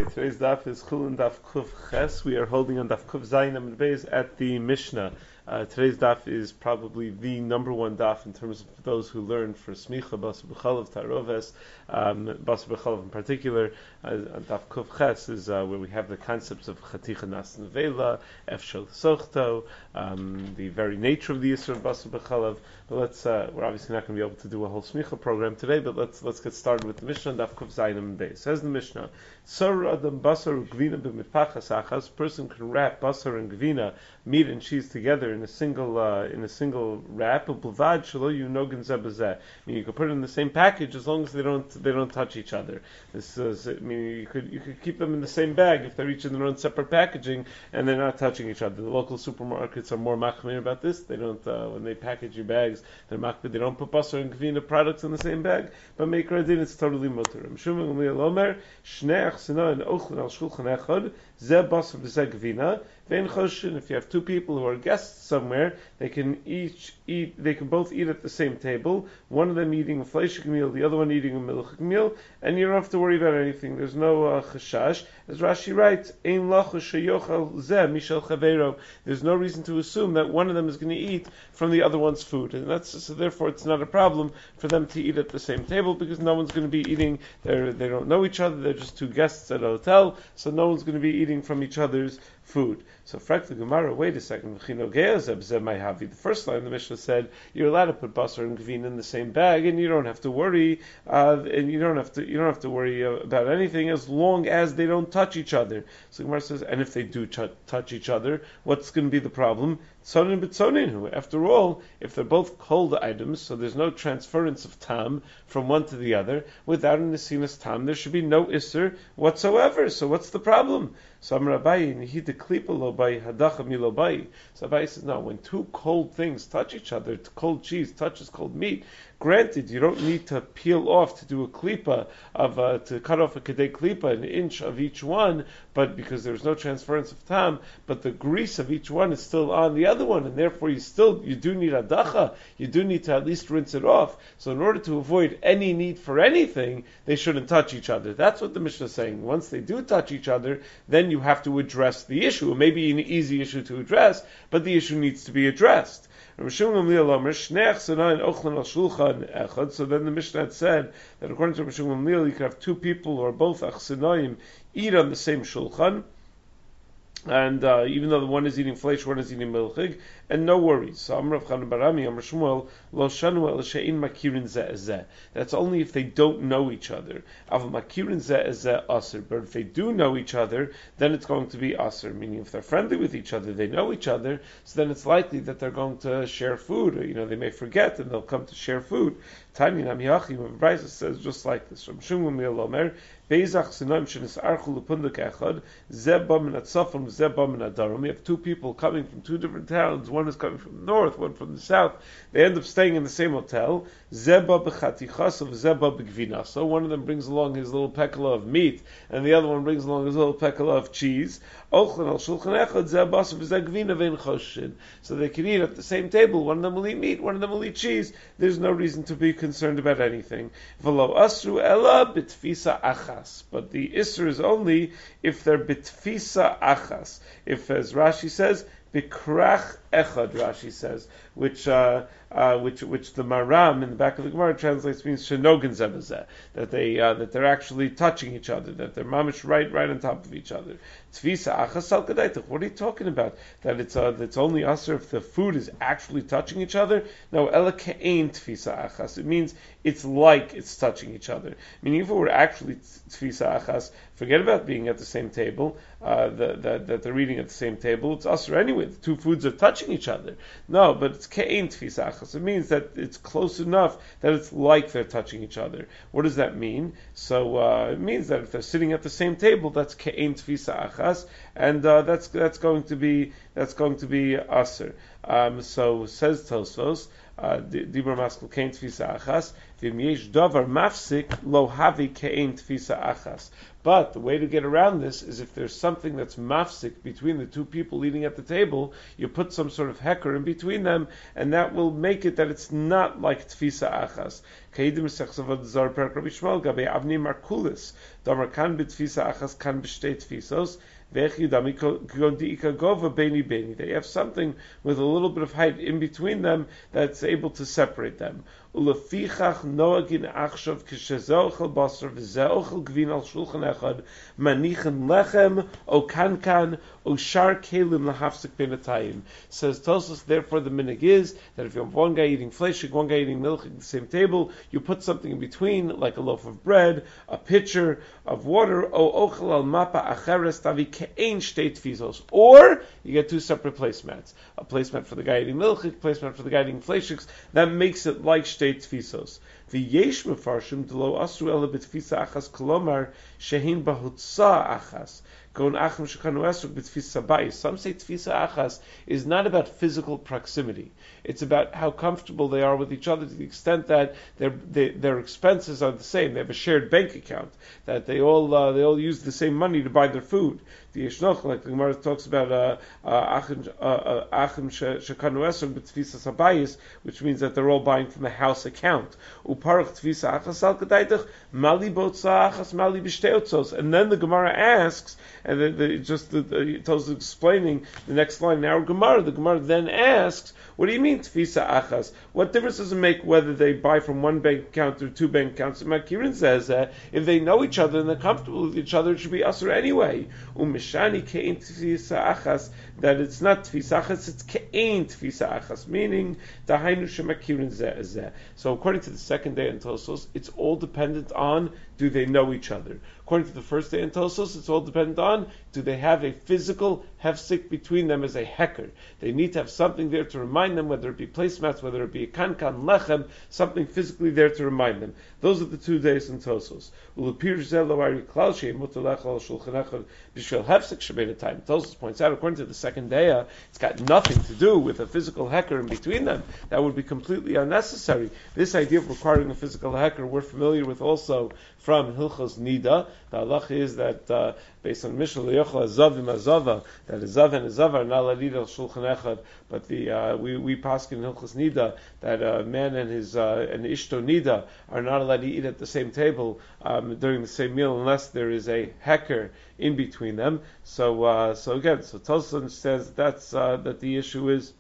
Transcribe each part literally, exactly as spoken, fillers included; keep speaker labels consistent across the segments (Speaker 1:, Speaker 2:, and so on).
Speaker 1: Okay, today's daf is Chulin Daf Kuf Ches. We are holding on Daf Kuf Zayin Amud Beis at the Mishnah. Uh, today's daf is probably the number one daf in terms of those who learn for Smicha, Basar B'Chalav, Taroves, um, Basar B'Chalav in particular. Uh, daf Kuf Ches is uh, where we have the concepts of Chaticha Nas Nevela, Efshel Sochto, um, the very nature of the Yisra of Basar B'Chalav. But let's, uh, we're obviously not going to be able to do a whole Smicha program today, but let's let's get started with the Mishnah, Daf Kuf Zayin Amud Beis. Says the Mishnah, Sar Adam Basar Gvina b'mitpachas achas. Person can wrap basar and gvina, meat and cheese together in a single uh, in a single wrap. Ubulvad shelo yunogin zeh b'zeh. I mean, you can put it in the same package as long as they don't they don't touch each other. This is, I mean, you could you could keep them in the same bag if they're each in their own separate packaging and they're not touching each other. The local supermarkets are more machmir about this. They don't uh, when they package your bags, they're machmir. They don't put basar and gvina products in the same bag. But make radin, it's totally mutter. Mshumim Lomer Shnei Achsina and Ochlin al Shulchan Echad Zeh Basar v'Zeh Gvina. If you have two people who are guests somewhere, they can each eat. They can both eat at the same table. One of them eating a fleishig meal, the other one eating a milchig meal, and you don't have to worry about anything. There's no uh, chashash. As Rashi writes, "Ein lachu sheyochal zeh mishel chaveiro." There's no reason to assume that one of them is going to eat from the other one's food, and that's so. Therefore, it's not a problem for them to eat at the same table because no one's going to be eating. They they don't know each other. They're just two guests at a hotel, so no one's going to be eating from each other's food. So, frak the Gemara, wait a second. The first line the Mishnah said you're allowed to put basar and gvina in the same bag, and you don't have to worry, uh, and you don't have to you don't have to worry uh, about anything as long as they don't touch each other. So Gemara says, and if they do ch- touch each other, what's going to be the problem? Tzonin b'tzonin. After all, if they're both cold items, so there's no transference of tam from one to the other, without an nesinas tam, there should be no isser whatsoever. So what's the problem? So Amar Abaye, nihita klipa lo bai hadacha mi lo bai. So Abaye says, no, when two cold things touch each other, cold cheese touches cold meat, granted, you don't need to peel off to do a klipa of uh, to cut off a kedei klipa, an inch of each one, but because there's no transference of tam, but the grease of each one is still on the other one, and therefore you still you do need adacha. You do need to at least rinse it off. So in order to avoid any need for anything, they shouldn't touch each other. That's what the Mishnah is saying. Once they do touch each other, then you have to address the issue. It may be an easy issue to address, but the issue needs to be addressed. So then the Mishnah had said that according to Rishon Gamliel, you could have two people who are both achsinoim eat on the same shulchan, and uh, even though the one is eating flesh, one is eating milchig, and no worries. So Amar Rav Chanan Barami, Amar Shmuel, Lo Shanu El She'in Makirin Zeh Zeh. That's only if they don't know each other. Aval Makirin Zeh Zeh Aser. But if they do know each other, then it's going to be Aser. Meaning, if they're friendly with each other, they know each other, so then it's likely that they're going to share food. Or, you know, they may forget and they'll come to share food. Tani Nam Yachim, Brisa says just like this. From Shmuel Mil Omer, Beizach Sinoim Shenis Archul Lepunduk Echad, Zeh Ba Min Atzafon, Zeh Ba Min Adarom. We have two people coming from two different towns. One is coming from the north, one from the south. They end up staying in the same hotel. Zeba b'chatichas of zeba b'gvina. So one of them brings along his little pekala of meat, and the other one brings along his little pekala of cheese. Ochlin al shulchan echad zebas v'zegvina vein choshin. So they can eat at the same table. One of them will eat meat, one of them will eat cheese. There's no reason to be concerned about anything. V'lo asru ella bitfisa achas. But the isser is only if they're bitfisa achas. If, as Rashi says, bikrach echad, Rashi says, which uh, uh, which which the Maram in the back of the Gemara translates means shenogen zebazeh, that they uh, that they're actually touching each other, that they're mamish right right on top of each other. Tvisa achas al kadaitach. What are you talking about? That it's uh, that's only usher if the food is actually touching each other? No, ela ke'ein tvisa achas. It means it's like it's touching each other. Meaning, if it were actually tvisa achas, forget about being at the same table. Uh, that, that that they're eating at the same table. It's usher anyway. The two foods are touching each other. No, but it's ke'ein tvisa achas. It means that it's close enough that it's like they're touching each other. What does that mean? So uh, it means that if they're sitting at the same table, that's ke'ein tvisa achas, and uh, that's that's going to be that's going to be usher. Um, so says Tosfos, Dibra Maskul Kein Tvisa Achas. V'im yesh davar mafsik lo havi ke'ein tfisa achas. But the way to get around this is if there's something that's mafsik between the two people eating at the table, you put some sort of hecker in between them, and that will make it that it's not like tfisa achas. Keidim sechsavad zar perak Rabbi Shmuel gabe avni markulis davar kan b'tfisa achas kan b'shtei tfisos. They have something with a little bit of height in between them that's able to separate them. Ulefichach noagin achshav k'shezeh ochel basar v'zeh ochel gvin al shulchan echad manichen lechem o kankan o shar kelim lahafsik benatayim. Says Tosfos, therefore the minig is that if you have one guy eating fleshik, one guy eating milk at the same table, you put something in between, like a loaf of bread, a pitcher of water, o ochel al mapa acheres tavi ke'ein shtei tfizos, or you get two separate placemats, a placemat for the guy eating milk, a placemat for the guy eating fleshiks. That makes it like shtei tfisos. The yesh mefarshim delo asru ela b'tfisa achas kolomar shehin bahutza achas. Some say tfisa achas is not about physical proximity. It's about how comfortable they are with each other, to the extent that their they, their expenses are the same. They have a shared bank account, that they all uh, they all use the same money to buy their food. The Yeshnoch, like the Gemara talks about achim shekanu esrog b'tfisa sabayis, which means that they're all buying from the house account. Uparach tfisa achas al kadaitach mali botza achas mali b'shtei. And then the Gemara asks. And then the, just the, the, it tells us explaining the next line in our Gemara. The Gemara then asks, "What do you mean tfisa achas? What difference does it make whether they buy from one bank account or two bank accounts?" And Makirin says that if they know each other and they're comfortable with each other, it should be asur anyway. Umishani ke'ein tfisa achas, that it's not tfisa achas, it's ke'ein tfisa achas, meaning dahainu shemakirin zeh. So according to the second day in Tosfos, it's all dependent on, do they know each other? According to the first day in Tosfos, it's all dependent on, do they have a physical hefsik between them as a hecker? They need to have something there to remind them, whether it be placemats, whether it be a kankan, lechem, something physically there to remind them. Those are the two days in Tosfos. Tosfos points out, according to the second day, it's got nothing to do with a physical hecker in between them. That would be completely unnecessary. This idea of requiring a physical hecker, we're familiar with also from Hilchos Nida. The halacha is that uh, based on Mishnah Leyochel Azavim Azava, that a Zav and a Zav are not allowed to eat al Shulchan Echad, but the uh, we we paskin in Hilchos Nida that a man and his uh, and Ishto Nida are not allowed to eat at the same table um, during the same meal unless there is a hecker in between them. So uh, so again, so Tosfos says that's uh, that the issue is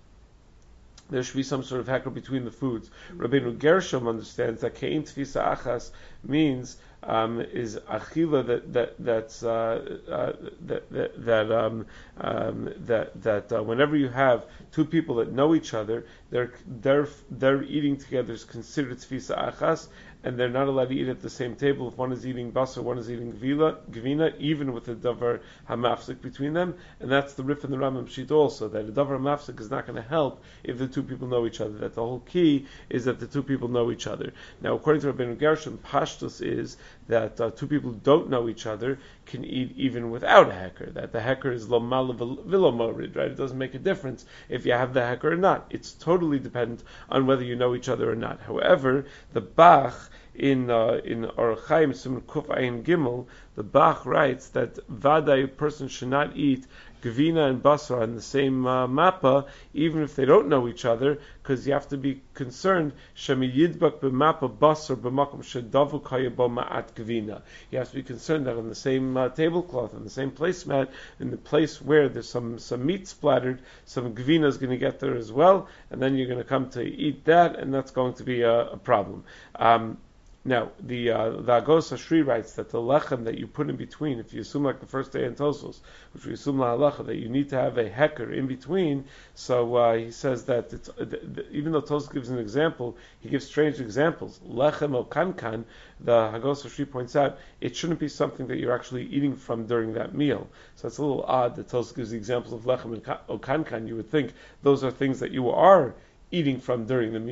Speaker 1: there should be some sort of hecker between the foods. Rabbeinu Gershom understands that ke'ein tfisa achas means um, is achila that that that's uh, uh, that that that um, um, that that uh, whenever you have two people that know each other, they're they're they're eating together is considered tfisa achas, and they're not allowed to eat at the same table. If one is eating basar, one is eating gvila, gvina, even with the davar hamafsik between them, and that's the Rif and the Rambam Pshit also, that the davar hamafsik is not going to help if the two people know each other. That the whole key is that the two people know each other. Now, according to Rabbeinu Gershom, pashtus is that uh, two people who don't know each other can eat even without a hecker. That the hecker is lo mal v'lo morid, right? It doesn't make a difference if you have the hecker or not. It's totally dependent on whether you know each other or not. However, the Bach in uh, in Orach Chaim Siman Kuf Ayin Gimel, the Bach writes that vaday a person should not eat gavina and basra on the same uh, mappa, even if they don't know each other, because you have to be concerned shemi yidbak b'mappa basra b'makom shedavu kayabo ma'at gavina. You have to be concerned that on the same uh, tablecloth, on the same placemat, in the place where there's some some meat splattered, some gavina is going to get there as well, and then you're going to come to eat that, and that's going to be a, a problem. Um, Now, the uh, the Agos Hashri writes that the lechem that you put in between, if you assume like the first day in Tosfos, which we assume la halacha, that you need to have a hecker in between, so uh, he says that it's, uh, th- even though Tosfos gives an example, he gives strange examples. Lechem o kankan, the Agos Hashri points out, it shouldn't be something that you're actually eating from during that meal. So it's a little odd that Tosfos gives the examples of lechem o kankan. You would think those are things that you are eating from during the meal,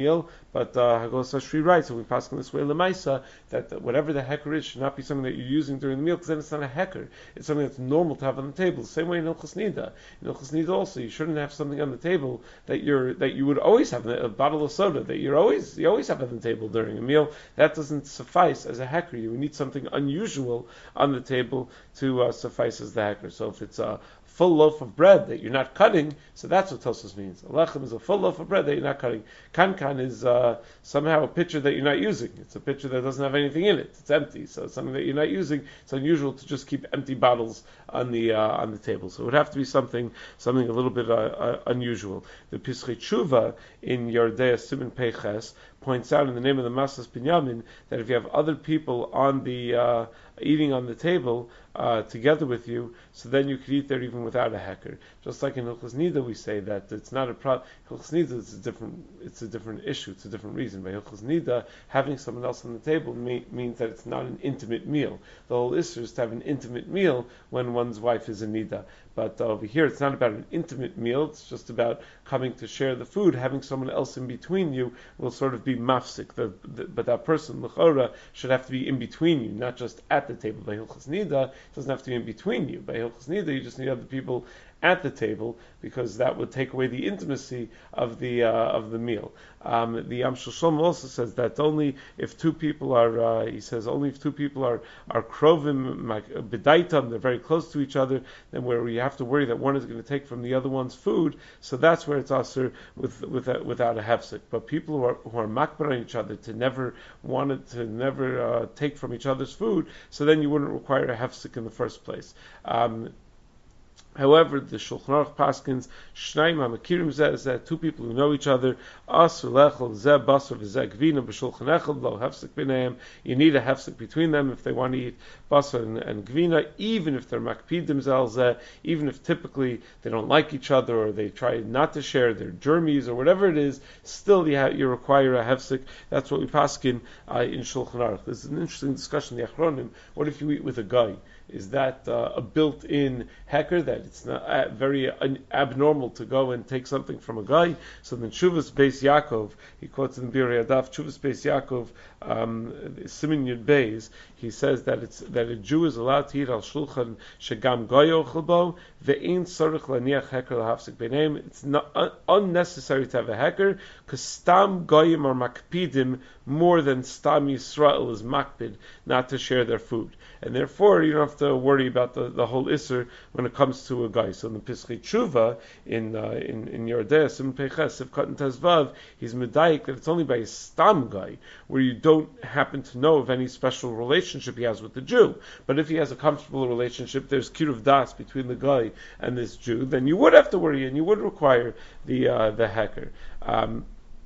Speaker 1: But uh, Hagos Ashri writes, and we pass on this way Lemaisa, that whatever the hecker is should not be something that you're using during the meal, because then it's not a hecker. It's something that's normal to have on the table. The same way in Ilchos Nida. In Ilchos Nida also, you shouldn't have something on the table that you're that you would always have, a bottle of soda that you're always you always have on the table during a meal. That doesn't suffice as a hecker. You need something unusual on the table to uh, suffice as the hecker. So if it's a full loaf of bread that you're not cutting, so that's what Tosos means. A lechem is a full loaf of bread that you're not cutting. Kankan is uh, somehow a pitcher that you're not using. It's a pitcher that doesn't have anything in it. It's empty. So it's something that you're not using. It's unusual to just keep empty bottles on the uh, on the table. So it would have to be something something a little bit uh, uh, unusual. The Pischei Tshuva in Yordea Siman Peiches points out in the name of the Masas Binyamin that if you have other people on the uh, eating on the table uh, together with you, so then you could eat there even without a hecker. Just like in Hilchos Nida, we say that it's not a problem. Hilchos Nida is a different, it's a different issue. It's a different reason. By Hilchos Nida, having someone else on the table may, means that it's not an intimate meal. The whole issue is to have an intimate meal when one's wife is in Nida. But uh, over here, it's not about an intimate meal. It's just about coming to share the food. Having someone else in between you will sort of be mafsik. The, the, but that person, l'chora, should have to be in between you, not just at the table. By Hilchos Nida, it doesn't have to be in between you. By Hilchos Nida, you just need other people at the table, because that would take away the intimacy of the uh, of the meal. Um, the Am Shlomo also says that only if two people are, uh, he says only if two people are are krovim bedaitam, they're very close to each other, then where you have to worry that one is going to take from the other one's food, so that's where it's aser with, with a, without a hefsek. But people who are who are makbar on each other to never wanted to never uh, take from each other's food, so then you wouldn't require a hefsek in the first place. Um, However, the Shulchan Aruch paskins shnayim hamakirim zeh zeh, two people who know each other, asur lechel zeh basar v'zeh gvina b'shulchan echad lo hefsek b'neihem. You need a hefsek between them if they want to eat basar and, and gvina, even if they're makpidim zel zeh, even if typically they don't like each other or they try not to share their germies or whatever it is. Still, you, ha- you require a hefsek. That's what we paskin uh, in Shulchan Aruch. There's an interesting discussion in the Achronim. What if you eat with a guy? Is that uh, a built-in hecker, that it's not uh, very un- abnormal to go and take something from a guy? So then Shuvas Beis Yaakov, he quotes in Birei Adaf, Shuvas Beis Yaakov, um, Simin Yud Beis, he says that it's that a Jew is allowed to eat al shulchan shegam goy ochel bo ve'ein tzarich laniach hecker lahafsik b'neihem. It's not un- unnecessary to have a hecker, because stam goyim are makpidim more than stam Yisrael is makpid not to share their food, and therefore you don't have to worry about the, the whole isser when it comes to a guy. So in the Pischei Tshuva in uh, in in Yordea Siman Peiches Sivkat and Tezvav, he's medayik that it's only by a stam guy where you don't happen to know of any special relationship he has with the Jew. But if he has a comfortable relationship, there's kiruv das between the guy and this Jew, then you would have to worry and you would require the uh, the hecker. Um,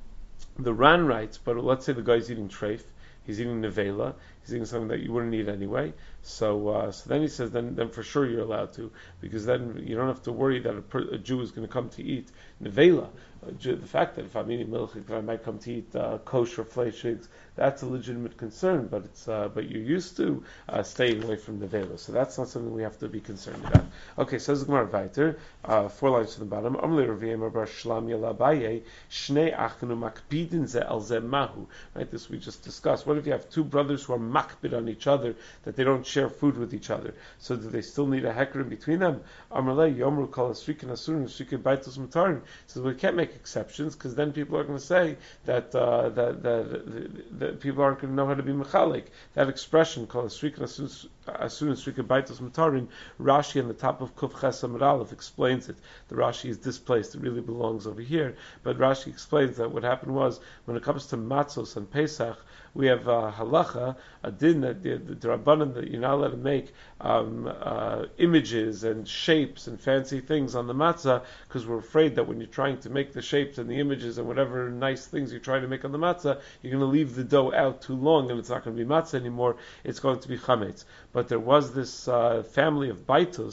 Speaker 1: the Ran writes, but let's say the guy's eating treif, he's eating nevela, he's eating something that you wouldn't eat anyway. So, uh, so then he says, then, then for sure you're allowed to, because then you don't have to worry that a, per, a Jew is going to come to eat nevela. Uh, Jew, the fact that if I'm eating milchik, that I might come to eat uh, kosher fleishigs, that's a legitimate concern. But it's uh, but you're used to uh, staying away from nevela, so that's not something we have to be concerned about. Okay, says the Gemara weiter, uh, four lines to the bottom. Amli Raviyim Bar Shlam Yalabaye Shnei Achnu Makpidin Ze Al Ze Mahu. Right, this we just discussed. What if you have two brothers who are makpid on each other, that they don't share food with each other? So do they still need a hecker in between them? Amrlei Yomru Kol Asrikin Asurun Asrikin Baitos Mutarin. Says we can't make exceptions, because then people are going to say that uh, that, that, that people aren't going to know how to be mechalik. That expression called Asrikin Asurun Asrikin Baitos Mutarin, Rashi on the top of Kuf Ches Amud Aleph explains it. The Rashi is displaced; it really belongs over here. But Rashi explains that what happened was, when it comes to matzos and Pesach, we have uh, halacha, a din that the, the, the rabbanan that you're not allowed to make um, uh, images and shapes and fancy things on the matzah, because we're afraid that when you're trying to make the shapes and the images and whatever nice things you're trying to make on the matzah, you're going to leave the dough out too long and it's not going to be matzah anymore, it's going to be chametz. But there was this uh, family of baitos,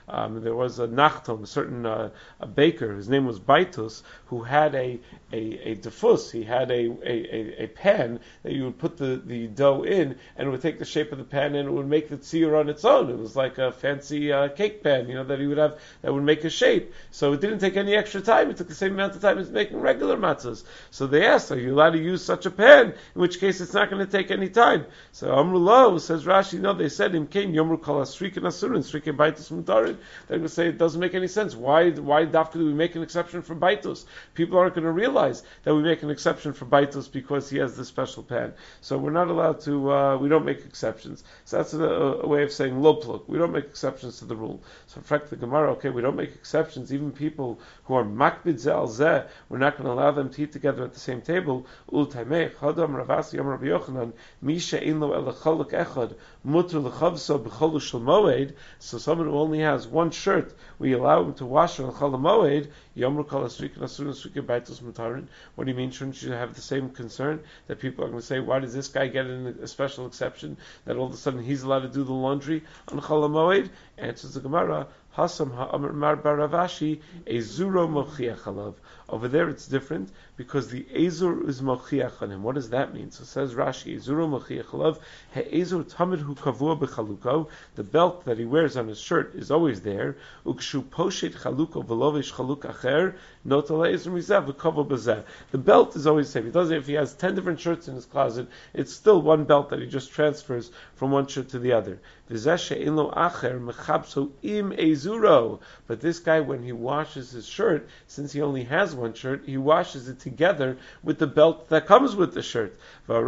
Speaker 1: Um, there was a Nachtom, a certain uh, a baker, his name was Baitus, who had a a, a defus. He had a, a, a pan that you would put the, the dough in, and it would take the shape of the pan, and it would make the tziyur on its own. It was like a fancy uh, cake pan, you know, that he would have that would make a shape. So it didn't take any extra time. It took the same amount of time as making regular matzahs. So they asked, are you allowed to use such a pan? In which case, it's not going to take any time. So Amru Lo, says Rashi, no, they said him came Yomru Kol Asrik and Asurin, Srik and Baitus Mutarin. They're going to say it doesn't make any sense. Why why dafka do we make an exception for Baitus? People aren't going to realize that we make an exception for Baitus because he has this special pan. So we're not allowed to, uh, we don't make exceptions. So that's a, a way of saying lo plug. We don't make exceptions to the rule. So in fact, the Gemara, okay, we don't make exceptions. Even people who are makbid zeh al zeh, we're not going to allow them to eat together at the same table. Ul taimei, chadam ravasi yom Rabbi Yochanan, misha in lo el cholok echad, muter lechavso b'cholu shel moed. So someone who only has one shirt, we allow him to wash on chol moed. Yomru kol asrik and asur asrik baitus mutarin. What do you mean? Shouldn't you have the same concern that people are going to say, why does this guy get in a special exception that all of a sudden he's allowed to do the laundry on chol moed? Answers the Gemara, Hasam ha'amar baravashi ezuro mochiach alav. Over there it's different because the ezur is mochiach on him. What does that mean? So says Rashi, ezuro mochiach alav, he'ezur tamid hu kavua b'chaluko. The belt that he wears on his shirt is always there. Ukshu poshet chaluko v'lovish chaluk acher, not ala ezur mizav v'kavo b'zeh. The belt is always the same. He doesn't, if he has ten different shirts in his closet, it's still one belt that he just transfers from one shirt to the other. V'zeh she'en lo acher mechabso im ezuro. But this guy, when he washes his shirt, since he only has one shirt, he washes it together with the belt that comes with the shirt.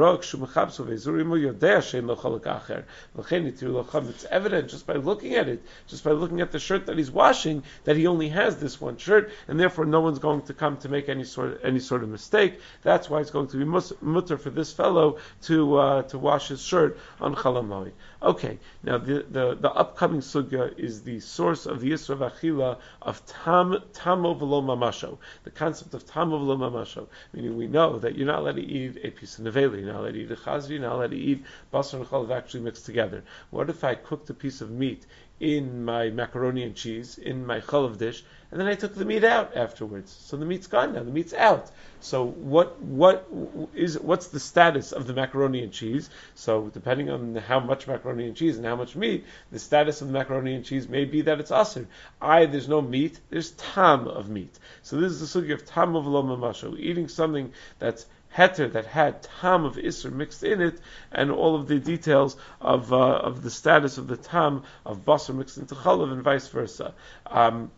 Speaker 1: It's evident just by looking at it, just by looking at the shirt that he's washing, that he only has this one shirt, and therefore no one's going to come to make any sort any sort of mistake. That's why it's going to be mutter for this fellow to uh, to wash his shirt on Chol Hamoed. Okay, now the, the, the upcoming sugya is the source of the Yisra of Achila of tam tamo v'lo mamasho. The concept of tamo v'lo mamasho, meaning we know that you're not allowed to eat a piece of nevela, you're not allowed to eat a chazvi, you're not allowed to eat basar and chalav actually mixed together. What if I cooked a piece of meat in my macaroni and cheese, in my chalav dish, and then I took the meat out afterwards? So the meat's gone now, the meat's out. So what what is what's the status of the macaroni and cheese? So depending on how much macaroni and cheese and how much meat, the status of the macaroni and cheese may be that it's aser. I there's no meat, there's tam of meat. So this is the sugya of tam of lo mamasho, eating something that's heter, that had tam of isser mixed in it, and all of the details of uh, of the status of the tam of basar mixed into chalav and vice versa. Um,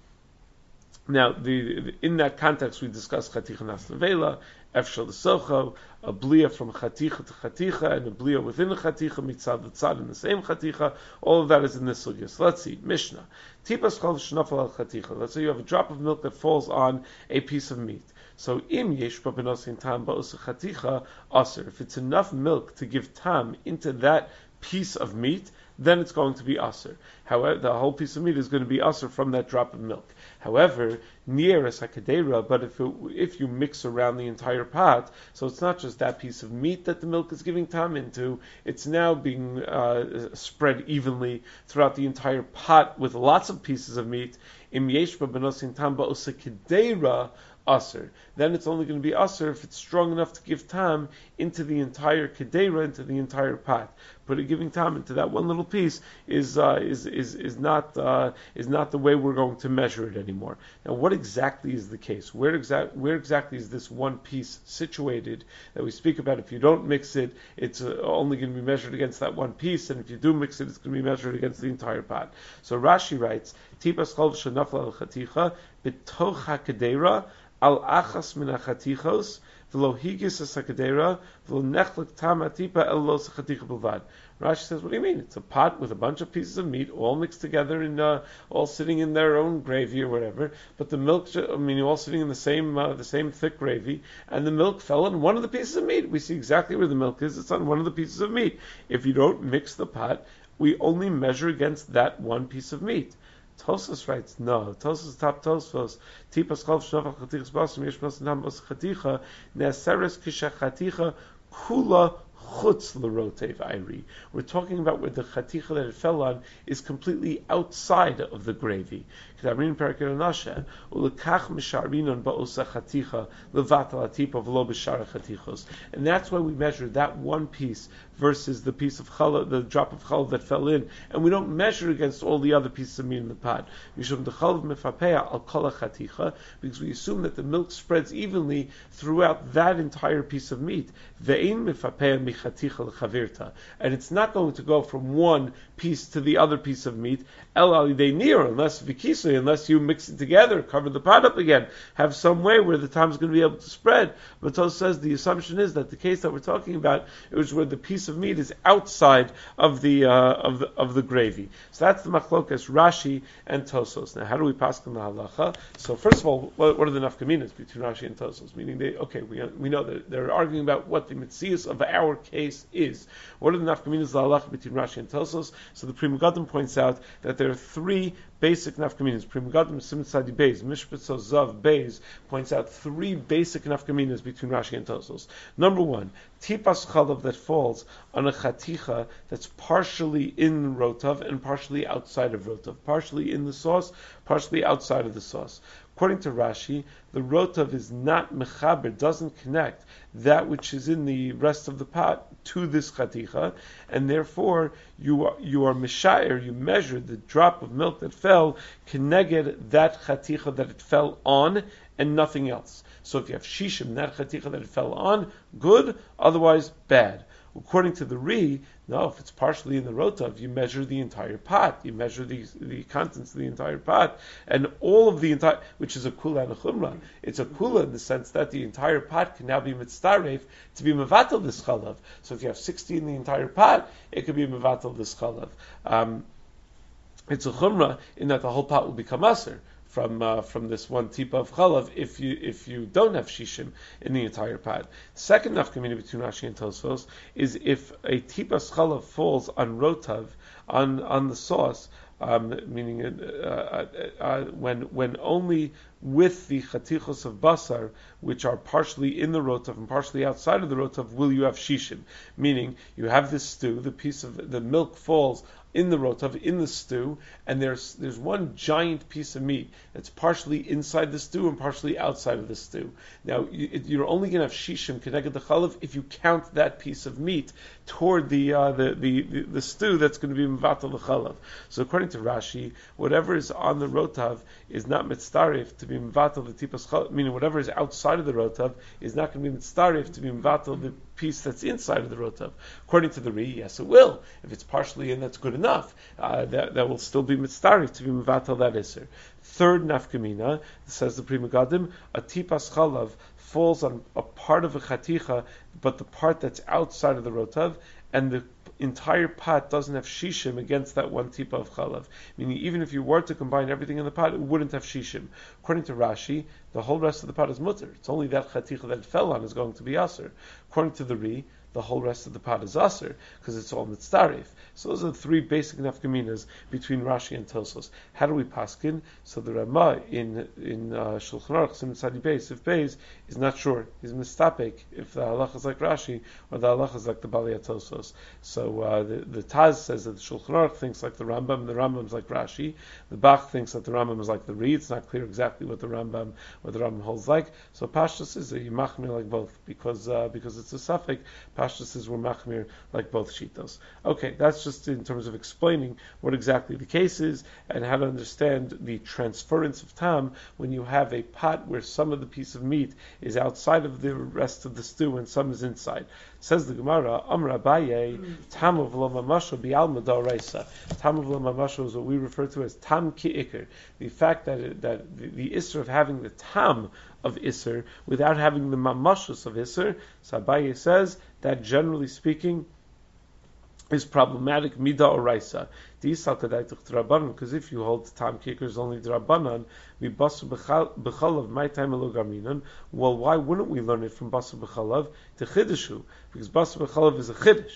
Speaker 1: Now, the, the, in that context, we discussed chaticha nas nevela, efshal l'socho, a blia from chaticha to chaticha, and a blia within a chaticha, mitzad l'tzad in the same chaticha. All of that is in this sugya. So let's see. Mishnah. Tipas chol shnafal al chaticha. Let's say you have a drop of milk that falls on a piece of meat. So, im yesh b'benosin tam ba'us chaticha aser. If it's enough milk to give tam into that piece of meat, then it's going to be aser. However, the whole piece of meat is going to be aser from that drop of milk. However, near a sakadera, but if it, if you mix around the entire pot, so it's not just that piece of meat that the milk is giving tam into, it's now being uh, spread evenly throughout the entire pot with lots of pieces of meat. Im yesh b'benosin tam ba'us sakadera aser. Then it's only going to be aser if it's strong enough to give tam into the entire kedera, into the entire pot. But giving tam into that one little piece is uh, is is is not uh, is not the way we're going to measure it anymore. Now, what exactly is the case? Where exact where exactly is this one piece situated that we speak about? If you don't mix it, it's uh, only going to be measured against that one piece, and if you do mix it, it's going to be measured against the entire pot. So Rashi writes, "Tipas chol shenafla al chaticha b'toch hakedera al achas min hachatichos v'lo higis asakadera v'lo nechlik tam atipa el lo sachaticha b'lvad." Rashi says, what do you mean? It's a pot with a bunch of pieces of meat, all mixed together, and uh, all sitting in their own gravy or whatever. But the milk, I mean, you're all sitting in the same uh, the same thick gravy, and the milk fell on one of the pieces of meat. We see exactly where the milk is. It's on one of the pieces of meat. If you don't mix the pot, we only measure against that one piece of meat. Tosfos writes, no. Tosfos top Tosfos. Tipas chalv shnafal chatichas basam yesh basan tam bas chaticha neaseres kisha chaticha kula chutz l'rotev ayri. We're talking about where the chaticha that it fell on is completely outside of the gravy. And that's why we measure that one piece versus the piece of challah, the drop of challah that fell in, and we don't measure against all the other pieces of meat in the pot. Because we assume that the milk spreads evenly throughout that entire piece of meat. And it's not going to go from one piece to the other piece of meat, unless vikisa, unless you mix it together, cover the pot up again, have some way where the time is going to be able to spread. But Tos says the assumption is that the case that we're talking about is where the piece of meat is outside of the uh, of the of the gravy. So that's the machlokas Rashi and Tosos. Now, how do we pass on the halacha? So first of all, what, what are the nafkaminas between Rashi and Tosos? Meaning, they okay, we we know that they're arguing about what the mitzias of our case is. What are the nafkaminas of the halacha between Rashi and Tosos? So the Pri Megadim points out that there are three basic nafkaminas. Pri Megadim Sim Tzadi Beis, Mishpatzo Zav Beis points out three basic nafkaminas between Rashi and Tosos. Number one, tipas chalav that falls on a chaticha that's partially in rotav and partially outside of rotav, partially in the sauce, partially outside of the sauce. According to Rashi, the rotav is not mechaber, doesn't connect that which is in the rest of the pot to this chaticha, and therefore you are you are mishayer, you measure the drop of milk that fell keneged that chaticha that it fell on and nothing else. So if you have shishim, that chaticha that it fell on, good, otherwise bad. According to the Ri, no, if it's partially in the rotav, you measure the entire pot. You measure the the contents of the entire pot, and all of the entire, which is a kula and a chumrah. It's a kula in the sense that the entire pot can now be mitzdaref to be mevatel this chalav. So if you have sixty in the entire pot, it could be mevatel this chalav. Um, it's a chumrah in that the whole pot will become aser from uh, from this one tipa of chalav if you if you don't have shishim in the entire pot. Second nafkamina between Rashi and Tosfos is if a tipas chalav falls on rotav, on on the sauce, um, meaning uh, uh, uh, when when only with the chatichos of basar, which are partially in the rotav and partially outside of the rotav, will you have shishim? Meaning you have this stew, the piece of the milk falls in the rotav, in the stew, and there's there's one giant piece of meat that's partially inside the stew and partially outside of the stew. Now, you, you're only going to have shishim keneged the chalav if you count that piece of meat toward the uh, the, the, the the stew that's going to be mevatel the chalav. So according to Rashi, whatever is on the rotav is not mitzdarif to be mevatel the tipas chalav, meaning whatever is outside of the rotav is not going to be mitzdarif to be mevatel the piece that's inside of the rotav. According to the Ri, yes, it will. If it's partially in, that's good enough. Uh, that, that will still be mitzdarif to be mevatel that iser. Third nafkamina, says the Pri Megadim, a tipas chalav falls on a part of a chaticha, but the part that's outside of the rotav, and the entire pot doesn't have shishim against that one tipa of chalav. Meaning, even if you were to combine everything in the pot, it wouldn't have shishim. According to Rashi, the whole rest of the pot is mutter. It's only that chaticha that it fell on is going to be aser. According to the Ri, the whole rest of the pot is aser because it's all mitzdarif. So those are the three basic nafkaminas between Rashi and Tosos. How do we paskin? So the Rama in in uh, Shulchan Aruch Sim Tzadi Beis if Beis is not sure. He's mistapek if the halacha is like Rashi or the halacha is like the Bali Tosos. So uh, the the Taz says that the Shulchan Aruch thinks like the Rambam. The Rambam is like Rashi. The Bach thinks that the Rambam is like the Ri. It's not clear exactly what the Rambam what the Rambam holds like. So Pashtus is a yimachmir like both because uh, because it's a suffix. Pashtus is we're machmir like both shitos. Okay, that's just in terms of explaining what exactly the case is and how to understand the transference of tam when you have a pot where some of the piece of meat is outside of the rest of the stew and some is inside. Says the Gemara, Amra Abaye, tam of lo mamasho bi'alma d'oraisa. Tam of lo mamasho is what we refer to as tam ki ikr. The fact that it, that the, the isser of having the tam of isser without having the mamashos of isser. So Abaye says that generally speaking is problematic mida oraisa. Because if you hold tam kickers only drabanan, we basu b'chalav my time elogaminan. Well, why wouldn't we learn it from basu b'chalav to chidushu? Because basu b'chalav is a chiddush.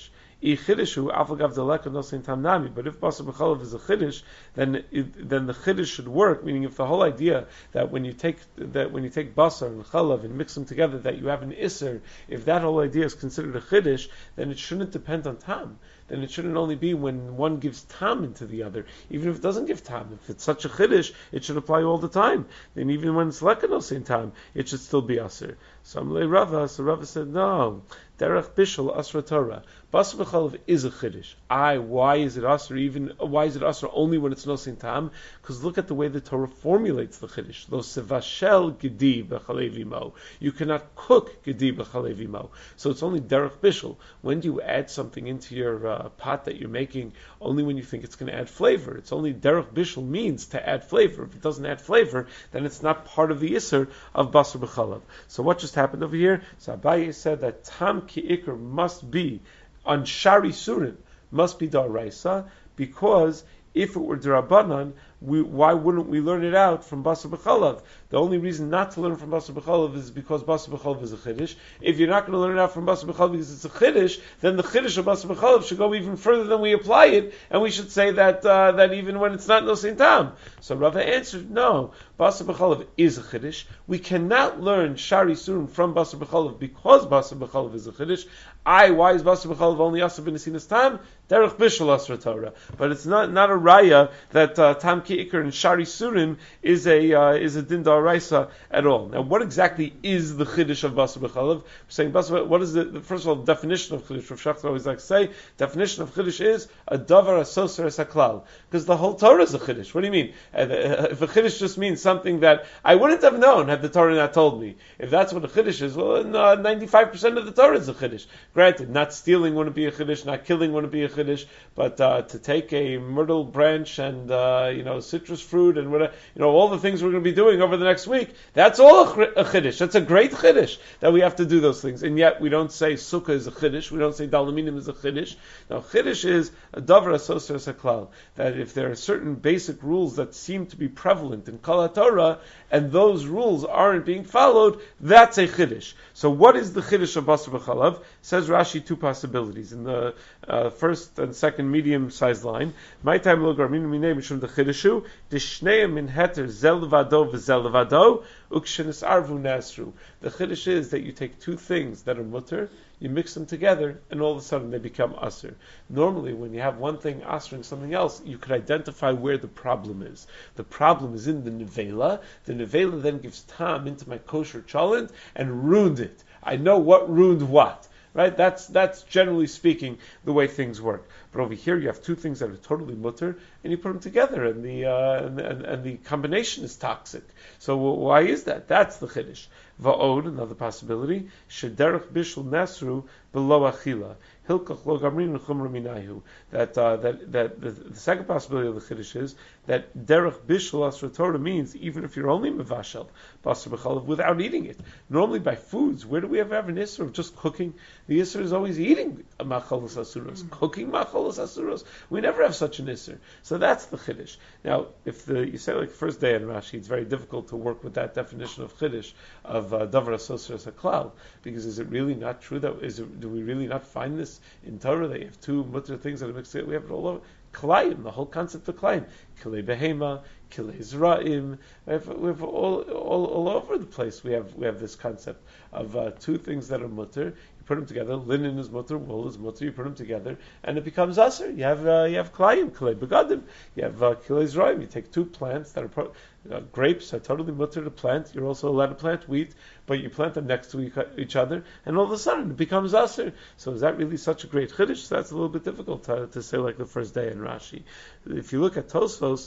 Speaker 1: I chidishu afagav deleka nosin tamnami. But if basar b'chalav is a chiddush, then it, then the chiddush should work. Meaning, if the whole idea that when you take that when you take basar and chalav and mix them together, that you have an iser, if that whole idea is considered a chiddush, then it shouldn't depend on tam. Then it shouldn't only be when one gives tam into the other. Even if it doesn't give tam, if it's such a chiddush, it should apply all the time. Then even when it's lekanos in tam, it should still be aser. So Amalei Rava, so Rava said, no, derech bishul asra Torah. Basar b'chalav is a chiddush. I, why is it aser? Even why is it aser only when it's nosin tam? Because look at the way the Torah formulates the chiddush. Lo sevashel gedi b'chalev imo. You cannot cook gedi b'chalev imo. So it's only derech bishul. When do you add something into your uh, pot that you're making? Only when you think it's going to add flavor. It's only derech bishul means to add flavor. If it doesn't add flavor, then it's not part of the iser of basar b'chalav. So what just happened over here? So Abaye said that tam ki ikr must be on shari surin, must be daraisa, because if it were d'Rabbanan, we, why wouldn't we learn it out from basar b'chalav? The only reason not to learn from basar b'chalav is because basar b'chalav is a chiddush. If you're not going to learn it out from basar b'chalav because it's a chiddush, then the chiddush of basar b'chalav should go even further than we apply it, and we should say that uh, that even when it's not nosin tam. So Rava answered, no, basar b'chalav is a chiddush. We cannot learn shari surim from basar b'chalav because basar b'chalav is a chiddush. I, why is basar b'chalav only asur b'nesinas tam? Derech bishul asra Torah. But it's not not a raya that uh, tam ki ikr and shari surim is a uh, is a din daraisa at all. Now, what exactly is the chiddush of basar b'chalav? We're saying basar. What is the, the first of all the definition of chiddush? Rav Shachar always like to say definition of chiddush is a davar asoser es haklal, because the whole Torah is a chiddush. What do you mean? Uh, if a chiddush just means something that I wouldn't have known had the Torah not told me. If that's what a chiddush is, well, no, ninety-five percent of the Torah is a chiddush. Granted, not stealing wouldn't be a chiddush, not killing wouldn't be a chiddush, but uh, to take a myrtle branch and uh, you know citrus fruit and whatever, you know all the things we're going to be doing over the next week, that's all a, a chiddush. That's a great chiddush that we have to do those things, and yet we don't say sukkah is a chiddush. We don't say dalaminim is a chiddush. Now chiddush is a davar asoser es haklal, that if there are certain basic rules that seem to be prevalent in Kol HaTorah and those rules aren't being followed, that's a chiddush. So what is the chiddush of basar b'chalav? Says Rashi two possibilities in the uh, first and second medium-sized line. My time lo garminu minei mishum the chiddushu d'shneim min heter zel levado v'zel levado ukshenis arvu nasru. The chiddush is that you take two things that are mutter, you mix them together, and all of a sudden they become asr. Normally, when you have one thing asring something else, you could identify where the problem is. The problem is in the nevela. The nevela then gives tam into my kosher cholent and ruined it. I know what ruined what. Right? That's that's generally speaking the way things work. But over here you have two things that are totally mutter, and you put them together, and the uh, and, and, and the combination is toxic. So why is that? That's the chiddush. Va'od, another possibility, shederach bishul nasru below achila. Hilkach lo gamrin chumra minayu. That uh, that that the, the second possibility of the chiddush is that derech bishul asra Torah means even if you're only mevashel basar b'chalav without eating it. Normally by foods, where do we ever have an issur of just cooking? The issur is always eating machalos asuros, mm-hmm. cooking machalos asuros. We never have such an issur. So that's the chiddush. Now, if the you say like first day in Rashi, it's very difficult to work with that definition of chiddush of uh, davar asoser es haklal, because is it really not true that is it, do we really not find this in Torah that you have two mutter things that are mixed together? We have it all over. Klayim, the whole concept of klayim, kilei behema, kilei zra'im. We have, we have all, all all over the place. We have we have this concept of uh, two things that are mutter. You put them together. Linen is mutter, wool is mutter. You put them together, and it becomes aser. You have uh, you have klayim, kilei begadim. You have uh, kilei zra'im. You take two plants that are pro- uh, grapes are totally mutter to plant. You're also allowed to plant wheat, but you plant them next to each other, and all of a sudden it becomes aser. So is that really such a great chiddush? That's a little bit difficult to, to say like the first day in Rashi. If you look at Tosfos,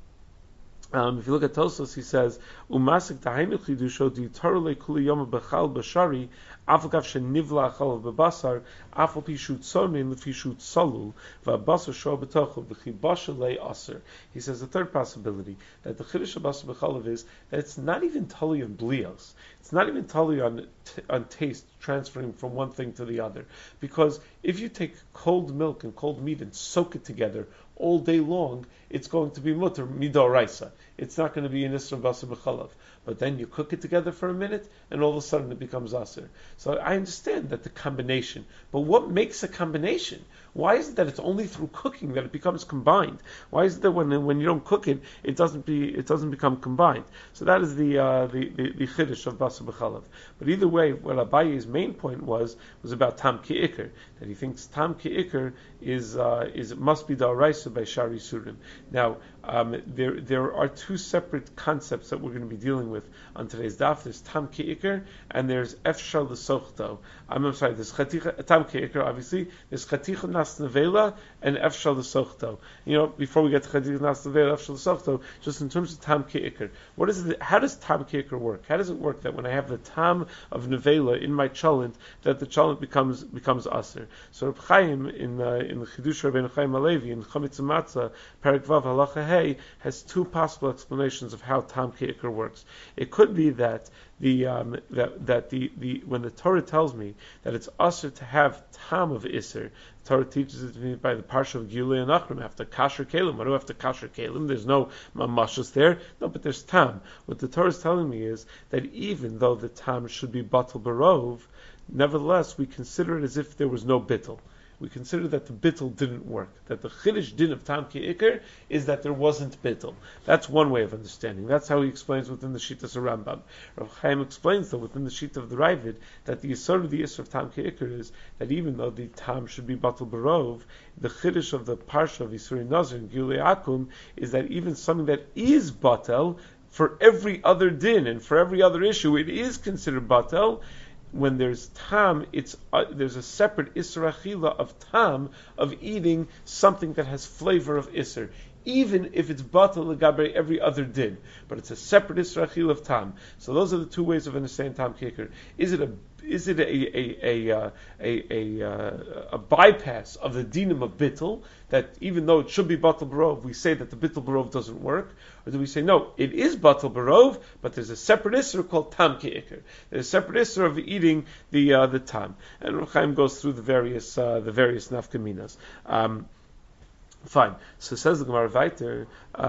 Speaker 1: Um, if you look at Tosfos, he says, "Umasik tahaynu chidusho di Torah lekuli yom bechal b'shari afagav shenivla achal b'basar afal pishut somin lefishut solul v'abasar shor b'tochu v'chibasha lei aser." He says the third possibility that the chiddush of basar b'chalav is that it's not even totally on blios. It's not even totally on t- on taste transferring from one thing to the other, because if you take cold milk and cold meat and soak it together, all day long, it's going to be mutter midoraisa. It's not going to be an isra basar b'chalav. But then you cook it together for a minute, and all of a sudden it becomes aser. So I understand that the combination, but what makes a combination? Why is it that it's only through cooking that it becomes combined? Why is it that when when you don't cook it, it doesn't be it doesn't become combined? So that is the uh, the, the the chiddush of basar b'chalav. But either way, what Abaye's main point was was about tam ki'ikr, that he thinks tam ki'ikr is uh, is it must be da'oraisa by shari surim. Now um, there there are two separate concepts that we're going to be dealing with on today's daf. There's tam ki'ikr and there's efshal l'sochto. I'm, I'm sorry. There's chaticha tam ki'ikr. Obviously, there's chaticha nas nevela and efshal l'sochto. You know, before we get to chaticha nas nevela, efshal l'sochto, just in terms of tam ki'ikr, what is it? How does tam ki'ikr work? How does it work that when I have the tam of nevela in my cholent, that the cholent becomes becomes aser? So Reb Chaim in uh, in the Chidush Rabbeinu Chaim Halevi in Chametz Matzah Perek Vav Halacha Hey has two possible explanations of how tam ki'ikr works. It could be that the um, that that the, the when the Torah tells me that it's usher to have tam of iser, the Torah teaches it to me by the parsha of Gilui and Achrim after kasher kelim. What do I have to kasher kelim? There's no mamashas there, no, but there's tam. What the Torah is telling me is that even though the tam should be batal barov, nevertheless we consider it as if there was no bittul. We consider that the bittul didn't work. That the chiddush din of tam ki'ikr is that there wasn't bittul. That's one way of understanding. That's how he explains within the Shittas of Rambam. Rav Chaim explains though within the Shita of the Ravid that the yisod of the yisr of tam ki'ikr is that even though the tam should be batal barov, the chiddush of the parsha of Yisuri Nazir and Gilui Akum is that even something that is batel for every other din and for every other issue, it is considered batel. When there's tam, it's uh, there's a separate isra achila of tam of eating something that has flavor of isser, even if it's batal legabe every other din, but it's a separate isra achila of tam. So those are the two ways of understanding tam ki'ikr. Is it a is it a a a a, a, a, a bypass of the dinim of bittul, that even though it should be batal barov, we say that the bittul barov doesn't work? Or do we say, no, it is batal barov, but there's a separate isra called tam ki'ikr. There's a separate isra of eating the uh, the tam. And Rav Chaim goes through the various uh, the various nafkaminas. Um, Fine. So says the Gemara weiter,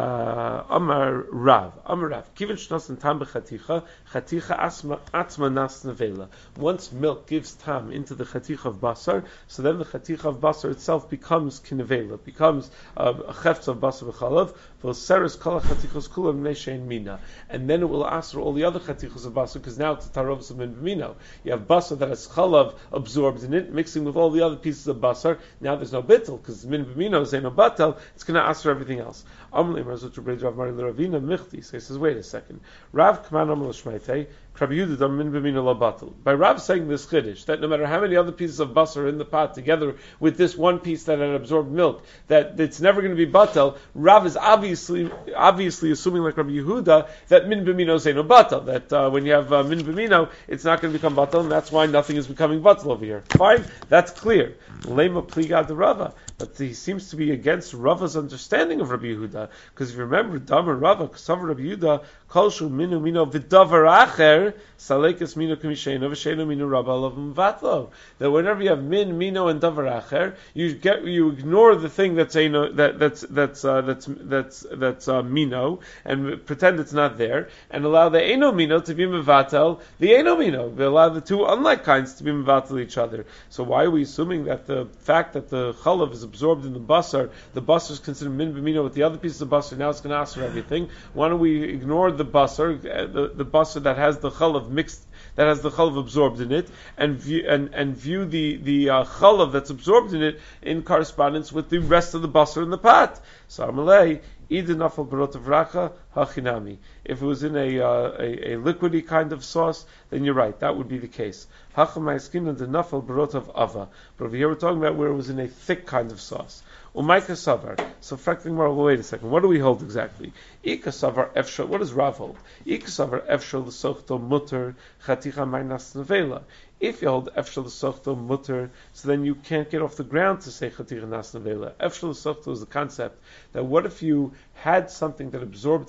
Speaker 1: uh, Amar Rav, Amar Rav, Kivin shnasen tam b'chaticha, chaticha asma atzma nas nevela. Once milk gives tam into the chaticha of basar, so then the chaticha of basar itself becomes kinevela, becomes uh, a chefts of basar v'chalav, v'seres kol chatichos kulam neshein mina, and then it will answer all the other chatichos of basar, because now it's a tarovs of min b'mino. You have basar that has chalav absorbed in it, mixing with all the other pieces of basar. Now there's no bittul, because min b'mino is no batal, it's going to ask for everything else. So he says, wait a second. Rav Kman Amal Shmaitei, Rabbi Yehuda min b'mina lo batal. By Rav saying this chiddush, that no matter how many other pieces of basar are in the pot together with this one piece that had absorbed milk, that it's never going to be batal, Rav is obviously obviously assuming like Rabbi Yehuda that min b'mino say no batal, that uh, when you have uh, min b'mino, it's not going to become batal, and that's why nothing is becoming batal over here. Fine, that's clear. Lema pliga de Rava. But he seems to be against Rava's understanding of Rabbi Yehuda, because if you remember, Damar Rava, Kasav Rabbi Yehuda, Kolshu minu mino v'davar acher, salekes mino kamisheno v'sheno mino Rabba alav mvatlo. That whenever you have min, mino, and davar acher, you get you ignore the thing that's eno, that that's that's uh, that's that's that's uh, mino, and pretend it's not there, and allow the eno mino to be mevatel, the eno mino. We allow the two unlike kinds to be mevatel each other. So why are we assuming that the fact that the chalav is absorbed in the basar, the basar is considered min b'mino with the other pieces of basar, now it's going to ask for everything? Why don't we ignore the basar, the, the basar that has the chalav mixed, that has the chalav absorbed in it, and view and, and view the the uh, chalav that's absorbed in it in correspondence with the rest of the basar in the pot? So Amalei, Idenafal barot of racha hachinami. If it was in a, uh, a a liquidy kind of sauce, then you're right, that would be the case. Hachamai skin and the nafal barot of ava. But over here we're talking about where it was in a thick kind of sauce. Umayka savar. So fracting more. Well, wait a second. What do we hold exactly? Ika savar efshal. What does Rav hold? Ika savar efshal l'sochto mutter chaticha meinas nevela. If you hold efshal l'sochto mutter, so then you can't get off the ground to say chaticha nas nevela. Efshal l'sochto is the concept that what if you had something that absorbed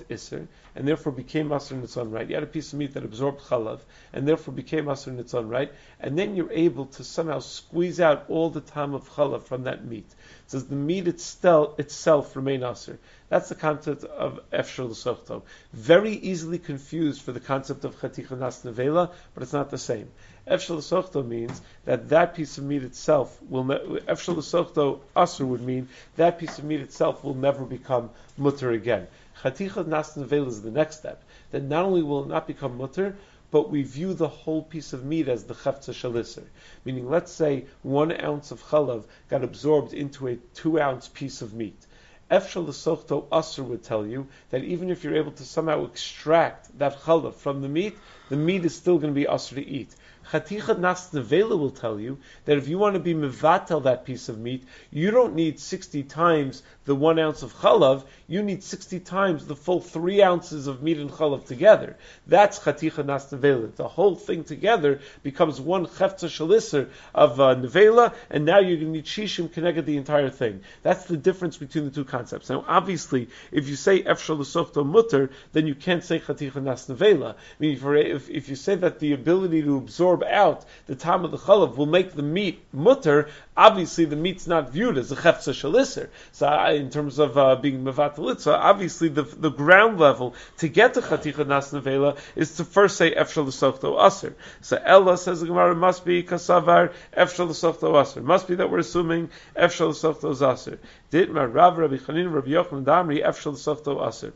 Speaker 1: Isser, and therefore became Asr in its own right. You had a piece of meat that absorbed Chalav, and therefore became Asr in its own right, and then you're able to somehow squeeze out all the time of Chalav from that meat. It says the meat itself, itself remain Asr. That's the concept of Efshel L'Sochto. Very easily confused for the concept of Chaticha Nas Nevela, but it's not the same. Efshel L'Sochto means that that piece of meat itself will ne- Efshel L'Sochto Asr would mean that piece of meat itself will never become mutter again. Chaticha Nas Nevela is the next step. That not only will it not become mutter, but we view the whole piece of meat as the chefza shalisser. Meaning, let's say one ounce of chalav got absorbed into a two ounce piece of meat. Efshel L'Sochto Asr would tell you that even if you're able to somehow extract that chalav from the meat, the meat is still going to be Asr to eat. Chaticha Nas Nevela will tell you that if you want to be mevatel that piece of meat, you don't need sixty times the one ounce of chalav, you need sixty times the full three ounces of meat and chalav together. That's Chaticha Nas Nevela. The whole thing together becomes one chefza shalisser of uh, Nevela, and now you're going to need shishim connected the entire thing. That's the difference between the two concepts. Now, obviously, if you say Efshel L'Sochto mutter, then you can't say Chaticha Nas Nevela. I mean, if, if, if you say that the ability to absorb out the time of the chalav will make the meat mutter, obviously the meat's not viewed as a chefza shalisser. So I, in terms of uh, being mevatel, so obviously the the ground level to get to chaticha nas nevela is to first say efshel l'sochto aser. So Ella says the Gemara must be kasavar efshel l'sochto aser. Must be that we're assuming efshel l'sochto aser. Ditmar Rav Rabbi Chanina Rabbi Yochanan Damri efshel l'sochto aser.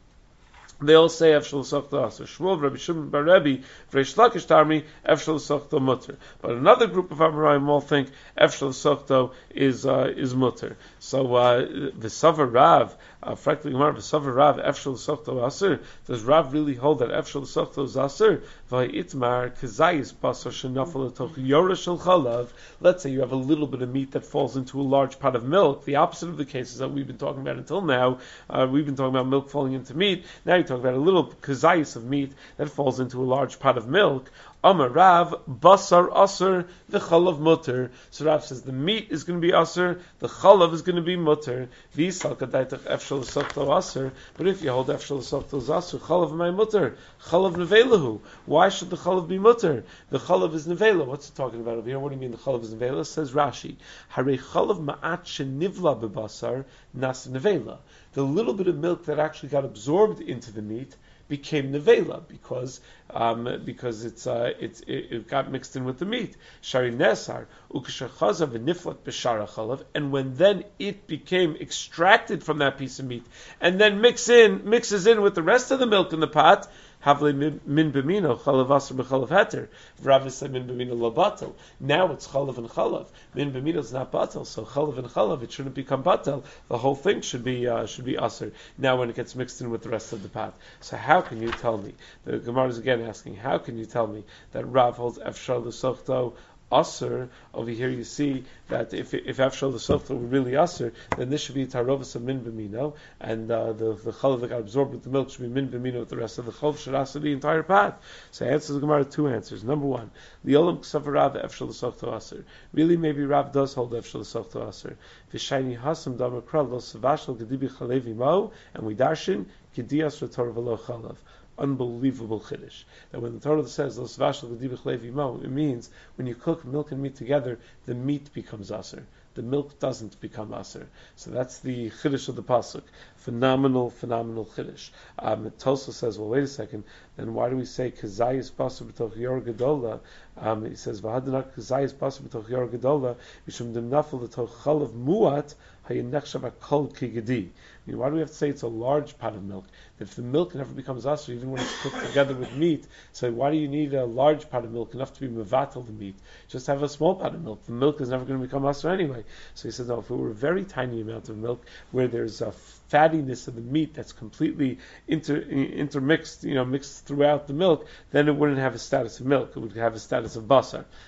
Speaker 1: They all say Efshel L'Sochto Aser. Shmuel, Rabbi Shimon Bar Rebbe, Reish Lakish Tarmi, Efshel L'Sochto Mutter. But another group of Amoraim all think Efshel L'Sochto is uh, is Mutter. So uh, the Savar Rav, frankly, Gemara V'Savar Rav Efshel L'Sochto Aser. Does Rav really hold that Efshel L'Sochto is Aser? V'Itmar Kazayis Basar Shenafel L'Toch Yorah Shel Chalav. Let's say you have a little bit of meat that falls into a large pot of milk. The opposite of the cases that we've been talking about until now. Uh, we've been talking about milk falling into meat. Now talk about a little kazayis of meat that falls into a large pot of milk. Amar Rav, basar aser, the chalav mutter. So Rav says the meat is going to be aser, the chalav is going to be mutter. V'yisal kadaitach efshel l'sochto aser. But if you hold efshel l'sochto aser, chalav my mutter, chalav nevelahu. Why should the chalav be mutter? The chalav is nevela. What's it talking about over here? What do you mean the chalav is nevela? Says Rashi, Harei chalav ma'at shenivla bebasar nas nevela. The little bit of milk that actually got absorbed into the meat became nevela because um, because it's uh, it's it, it got mixed in with the meat. Shari nesar ukeshachazav v'niflat b'shara chalav, and when then it became extracted from that piece of meat and then mix in mixes in with the rest of the milk in the pot. Havle min b'mino chalav aser b'chalav heter. Rav said min b'mino lo batel. Now it's chalav and chalav. Min b'mino is not batel, so chalav and chalav it shouldn't become batel. The whole thing should be uh, should be aser. Now when it gets mixed in with the rest of the pot. So how can you tell me? The Gemara is again asking, how can you tell me that Rav holds efshar l'sochto aser? Over here you see that if if efshar l'sochto were really aser, then this should be tarovas of min b'mino, and uh, the the chalav that got absorbed with the milk should be min b'mino with the rest of the chalav should aser the entire pot. So answers the Gemara two answers. Number one, Liolam k'sav Rav efshar l'sochto aser. Really, maybe Rav does hold efshar l'sochto aser. V'shayni hasam damar kral lo savashal gedibi chalevi mo, and we darshin kedias retor v'lo chalav. Unbelievable chiddush. That when the Torah says Los Vashal Gedibich Levi Mo, it means when you cook milk and meat together, the meat becomes aser. The milk doesn't become aser. So that's the chiddush of the pasuk. Phenomenal, phenomenal chiddush. Um, Tosa says, well, wait a second. Then why do we say Kazayis Basar B'toch Yor Gedola? Um, he says V'hadanak Kazayis Basar B'toch Yor Gedola Mishum Dem Nafel L'toch Chalav Muat Hayinechshav Akol Kigedi. I mean, why do we have to say it's a large pot of milk? If the milk never becomes aser, even when it's cooked together with meat, so why do you need a large pot of milk enough to be mevatel the meat? Just have a small pot of milk. The milk is never going to become aser anyway. So he says, no, if it were a very tiny amount of milk where there's a fattiness of the meat that's completely inter, intermixed, you know, mixed throughout the milk, then it wouldn't have a status of milk. It would have a status of basar.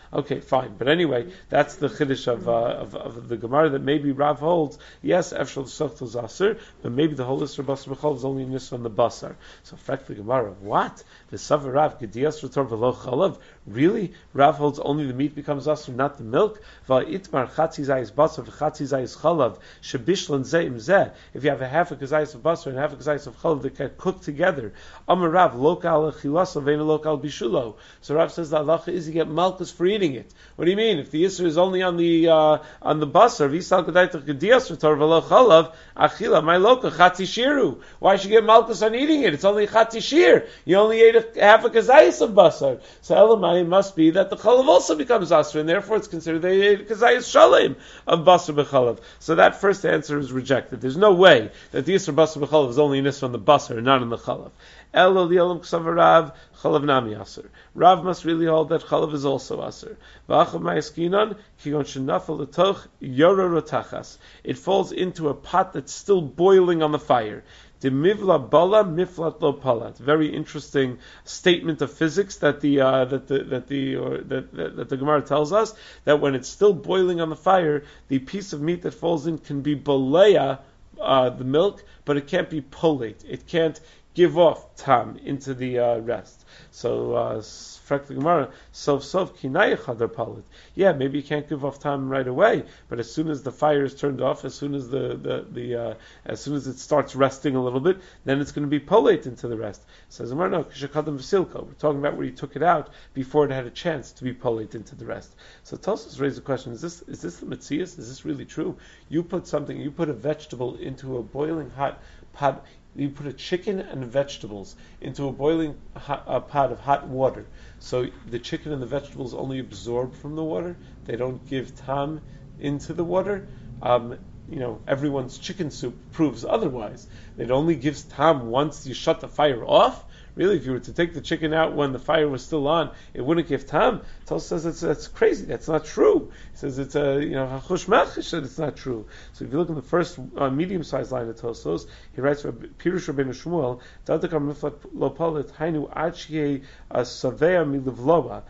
Speaker 1: Okay, fine. But anyway, that's the chiddush of, uh, of of the Gemara that maybe Rav holds. Yes, efshal shechtel zaser, but maybe the whole Isser basar b'chalav is only Nisr on the basar. So, frack the Gemara, what? The Savar Rav Gedias Retor v'lo chalav. Really? Rav holds only the meat becomes asr, not the milk. Va'itmar chatzi zayis basar v'chatzi zayis chalav shebishlan zeim zeh. If you have a half a kazayis of basar and half a kazayis of chalav that can cook together, Amar Rav lokal chilasa ve'ena lokal bishulo. So Rav says the halacha is you get malchus for eating it. What do you mean? If the isser is only on the uh, on the basar, v'isal k'daytach gedias retor v'lo chalav achila my loka chatzi shiru. Why should you get malchus on eating it? It's only chatzi shir. You only ate a, half a kazayis of basar. So elamai must be that the chalav also becomes asr, and therefore it's considered they ate kazayis shalim of basar b'chalav. So that first answer is rejected. There's no way that the isser basar b'chalav is only an isser on the basar and not on the chalav. Elo li'olam k'sav Rav chalav nami aser. Rav must really hold that chalav is also aser. V'achav ma'eskinon kigon shenafel l'toch yora rotachas. It falls into a pot that's still boiling on the fire. The mivla bala miflat lo palat. Very interesting statement of physics that the uh, that the that the or that, that, that the Gemara tells us that when it's still boiling on the fire, the piece of meat that falls in can be bolea, uh, the milk, but it can't be polate. It can't give off tam into the uh, rest. So, uh, frak the Gemara, sof sof kinayach hadar palit. Yeah, maybe you can't give off tam right away, but as soon as the fire is turned off, as soon as the the, the uh, as soon as it starts resting a little bit, then it's going to be polate into the rest. Says Gemara, no, kishakadam v'silko. We're talking about where you took it out before it had a chance to be polate into the rest. So Tosfos raised the question: Is this is this the Metzias? Is this really true? You put something, you put a vegetable into a boiling hot pot. You put a chicken and vegetables into a boiling hot, uh, pot of hot water. So the chicken and the vegetables only absorb from the water. They don't give tam into the water. Um, you know, everyone's chicken soup proves otherwise. It only gives tam once you shut the fire off. Really, if you were to take the chicken out when the fire was still on, it wouldn't give tam. Tosfos says it's, that's crazy. That's not true. He says it's a, you know, hachush machish that it's not true. So if you look in the first uh, medium-sized line of Tosfos, he writes, Pirush Rabbeinu Shmuel, Dadakar miflat lo palit hainu ad sheyeh savea milivloa.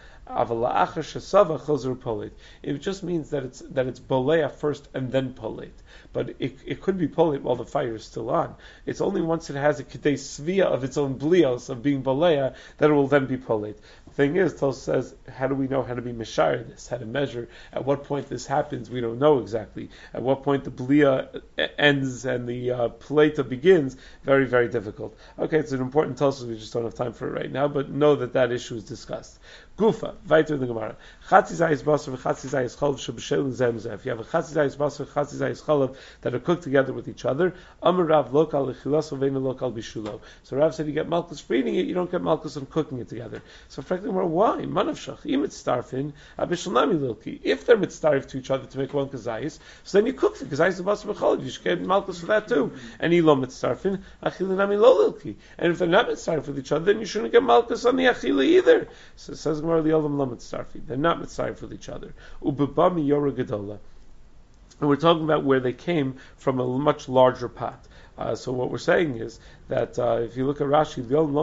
Speaker 1: It just means that it's that it's bolea first and then polate, but it, it could be polate while the fire is still on. It's only once it has a kedei svia of its own blios of being bolea that it will then be polate. The thing is, Tosfos says, how do we know how to be mishayir this? How to measure at what point this happens? We don't know exactly. At what point the blia ends and the uh, plata begins? Very very difficult. Okay, it's an important Tosfos. We just don't have time for it right now, but know that that issue is discussed. Gufa, weiter in the Gemara. Chatzi zayis basar v'chatzi zayis chalav shebeshel zem zeh. If you have a chatzi zayis basar, chatzi zayis chalav that are cooked together with each other, Amar Rav lokal lechilas ve'ena lokal bishulo. So Rav said you get malchus for eating it, you don't get malchus on cooking it together. So frankly, why? Manavshach im mitztarfin abishal nami lilki. If they're mitztarif to each other to make one kazayis, so then you cook the kazayis basar v'chalav. You should get malchus for that too. And ilo mitztarfin achila nami lo lilki. And if they're not mitztarif with each other, then you shouldn't get malchus on the achila either. So it says they're not mitzaref with each other. Ubebami yora gedola. And we're talking about where they came from a much larger pot. Uh, so what we're saying is that uh, if you look at Rashi,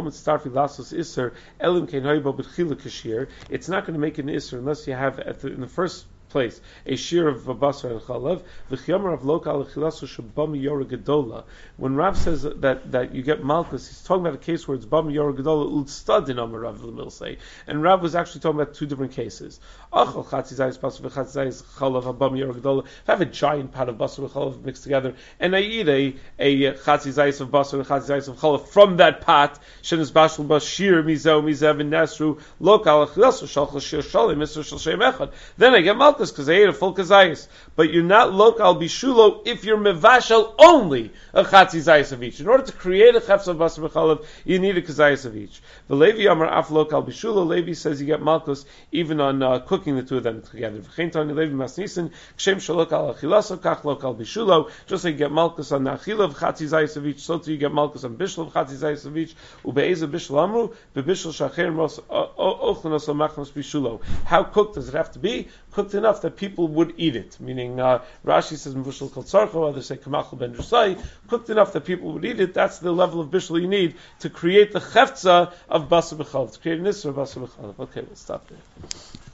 Speaker 1: it's not going to make an isser unless you have at the, in the first place a shear of basar and chalav. V'chiyamar of lokal lechilasu shabam yora gedola. When Rav says that that you get malchus, he's talking about a case where it's bam yora gedola ulstad in Amar Rav will say, and Rav was actually talking about two different cases. Achol chatzi zayis basar v'chatzi zayis chalav bam yora gedola. If I have a giant pot of basar and chalav mixed together, and I eat a a chatzi zayis of basar and chatzi zayis of chalav from that pot, shenis bashul bashir mizeh mizev nesru lokal lechilasu shalchal shir shalim misr shal shem echad. Then I get malchus because they ate a full kazayis. But you're not lokal bishulo if you're mevashel only a chatzi zayis of each. In order to create a chefs of basar b'chalav, you need a kazayis of each. The Levi Amar af lokal bishulo. Levi says you get malchus even on uh, cooking the two of them together. V'chein tani Levi masnisin kshem shalokal achilaso kach lokal bishulo. Just like you get malchus on the achila of chatzi zayis of each, so too you get malchus on bishul of chatzi zayis of each. Ube'eza bishul amru bebishul shacher mos ochlenos lamachnos bishulo. How cooked does it have to be? Cooked enough that people would eat it. Meaning, uh, Rashi says Mvushal Kol Tzarcho, others say Kamachal Ben Drusai. Cooked enough that people would eat it. That's the level of bishul you need to create the cheftza of basar b'chalav, to create an isra of basar b'chalav. Okay, we'll stop there.